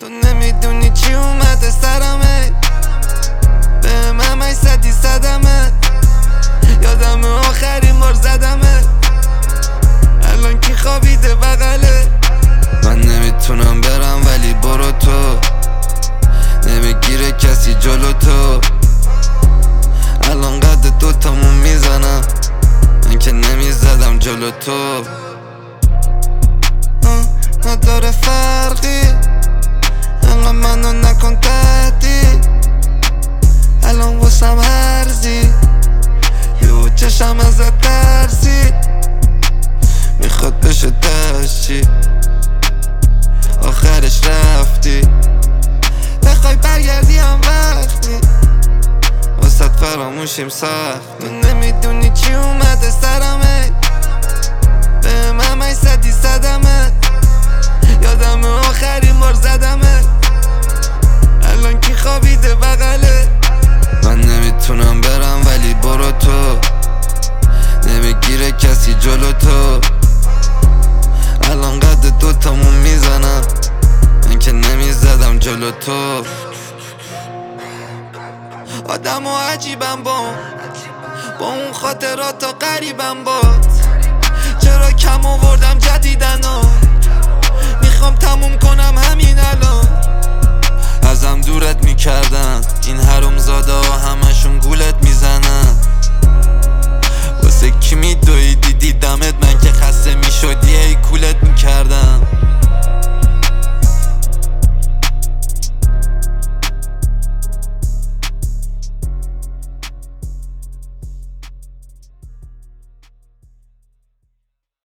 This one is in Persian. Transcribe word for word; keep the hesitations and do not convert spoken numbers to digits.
تو نمیدونی چی اومده سرمه، به من همش صدی صدمه. یادم آخرین بار زدمه، الان کی خوابیده بغله. من نمیتونم برم ولی برو تو، نمیگیره کسی جلو تو. الان قد دوتامون میزنم، من که نمیزدم جلو تو. نداره فرقی، انقدر منو نکن تهدید. الان واسم هرزی، یهو چشم ازت ترسید. میخواد بشه دشتی، آخرش رفتی. بخوای برگردی هم وقتی، واسه فراموشیم سخت. تو نمیدونی چی اومده سرمه، به من همش صدی صدمه. یادم آخرین بار زدمه، الان کی خوابیده بغله. من نمیتونم برم ولی برو تو، نمیگیره کسی جلو تو. الان قد دوتامون میزنم، من که نمیزدم جلو تو. آدم و عجیبم با اون، با اون خاطرات و قریبم باد. چرا کم آوردم جدیدنا، میخوام تموم کنم همین الان. ازم دورت میکردن این حرومزاده ها، همشون